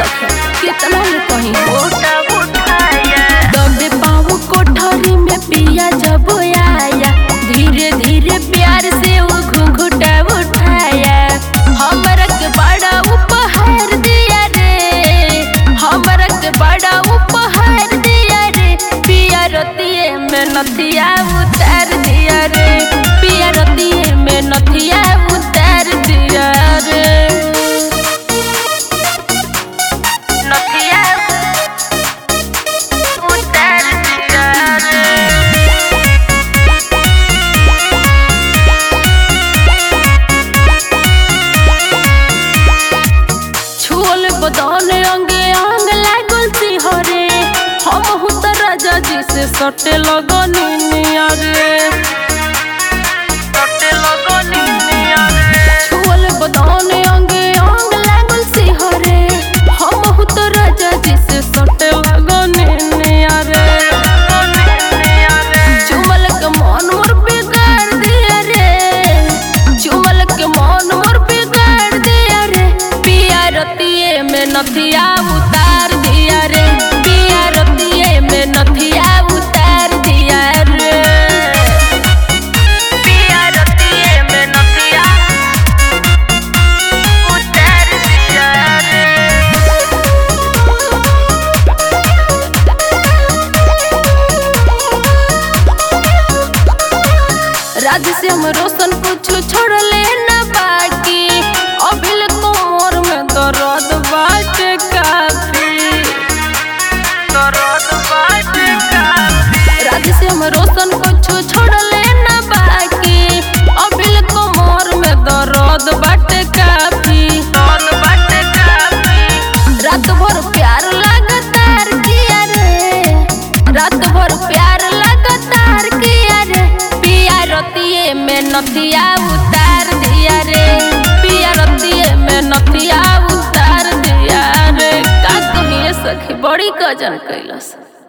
सके कितना ले कहीं उठा उठाया दबे पाँव कोठरी में पिया जब आया धीरे धीरे प्यार से वो घूंघटा उठाया हमरा के बड़ा उपहार दिया रे हमरा के बड़ा उपहार दिया रे पिया रतिये में नथिया उतार दिया रे पिया रतिये में नथिया उतार दिया रे नथिया उतार दिया रे छुअल बदन अंगे अंग लागल सिहरे हम हुत राजा जी से सटे लगनी निया रे सटे लगनी निया रे छुअल बदन अंगे अंग लागल सिहरे हम हुत राजा जी से सटे लगनी निया रे चुमल के मन मोर बिगाड़ दिया रे चुमल के मन मोर बिगाड़ दिया रे पिया रतिये में नथिया उतार दिया रे पिया रतिये में नथिया उतार दिया रे पिया रतिये में नथिया उतार दिया रे राधे श्याम रोशन कुछ छोड़ले न बाकी अभिल तोर में दर्द बाटे काफी दर्द बाटे काफी राधे श्याम रोशन कुछ छोड़ले न बाकी अभिल तोर में दर्द बाटे काफी दर्द बाटे काफी रात भर प्यार लगातार किया रे रात भर प्यार लगातार किया रे पिया रतिये में नथिया उतार दिया रे पिया रतिये में नथिया उतार दिया रे का कहिए सखी बड़ी गजन कैलस।